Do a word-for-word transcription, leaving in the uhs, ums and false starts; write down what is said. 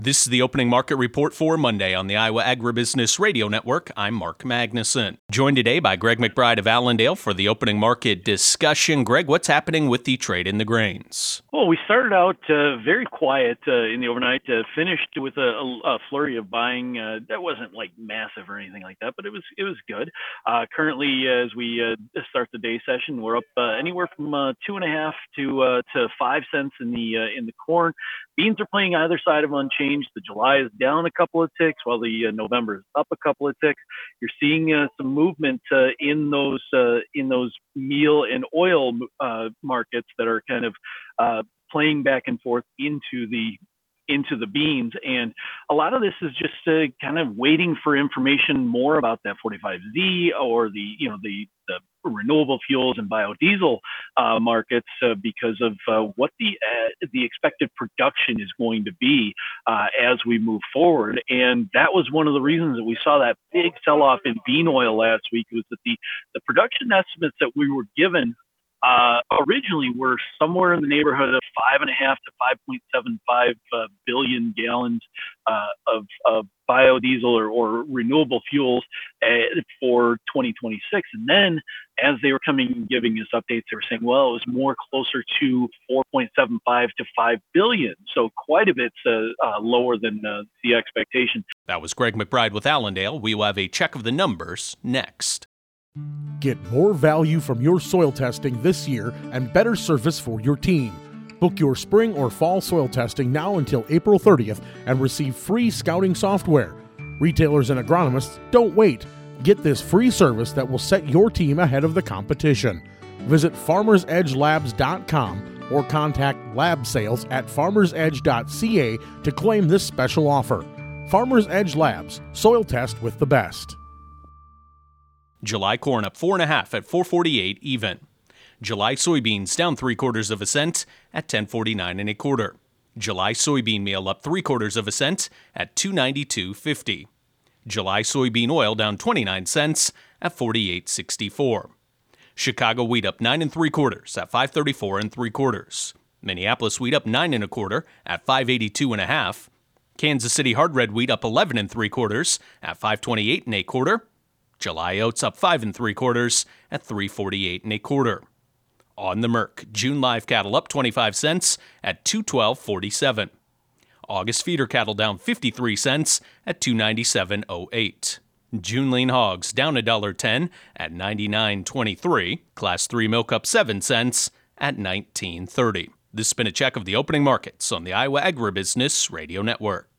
This is the opening market report for Monday on the Iowa Agribusiness Radio Network. I'm Mark Magnuson. Joined today by Greg McBride of Allendale for the opening market discussion. Greg, what's happening with the trade in the grains? Well, we started out uh, very quiet uh, in the overnight, uh, finished with a, a flurry of buying. Uh, that wasn't like massive or anything like that, but it was it was good. Uh, currently, uh, as we uh, start the day session, we're up uh, anywhere from uh, two and a half to uh, to five cents in the uh, in the corn. Beans are playing either side of unchanged. The July is down a couple of ticks, while the uh, November is up a couple of ticks. You're seeing uh, some movement uh, in those uh, in those meal and oil uh, markets that are kind of uh, playing back and forth into the into the beans, and a lot of this is just uh, kind of waiting for information more about that forty-five Z or the you know the the renewable fuels and biodiesel uh, markets uh, because of uh, what the uh, the expected production is going to be uh, as we move forward. And that was one of the reasons that we saw that big sell-off in bean oil last week, was that the the production estimates that we were given Uh, originally were somewhere in the neighborhood of five and a half to five point seven five uh, billion gallons uh, of, of biodiesel or, or renewable fuels uh, for twenty twenty-six. And then as they were coming and giving us updates, they were saying, well, it was more closer to four point seven five to five billion. So quite a bit uh, uh, lower than uh, the expectation. That was Greg McBride with Allendale. We will have a check of the numbers next. Get more value from your soil testing this year and better service for your team. Book your spring or fall soil testing now until April thirtieth and receive free scouting software. Retailers and agronomists, don't wait. Get this free service that will set your team ahead of the competition. Visit farmers edge labs dot com or contact lab sales at farmers edge dot c a to claim this special offer. Farmers Edge Labs, soil test with the best. July corn up four and a half at four forty-eight even. July soybeans down three quarters of a cent at ten forty-nine and a quarter. July soybean meal up three quarters of a cent at two ninety-two fifty. July soybean oil down twenty-nine cents at forty-eight sixty-four. Chicago wheat up nine and three quarters at five thirty-four and three quarters. Minneapolis wheat up nine and a quarter at five eighty-two and a half. Kansas City hard red wheat up eleven and three quarters at five twenty-eight and a quarter. July oats up five and three quarters at three forty-eight and a quarter. On the Merc, June live cattle up twenty-five cents at two twelve forty-seven. August feeder cattle down fifty-three cents at two ninety-seven oh eight. June lean hogs down one dollar ten at ninety-nine twenty-three. Class three milk up seven cents at nineteen thirty. This has been a check of the opening markets on the Iowa Agribusiness Radio Network.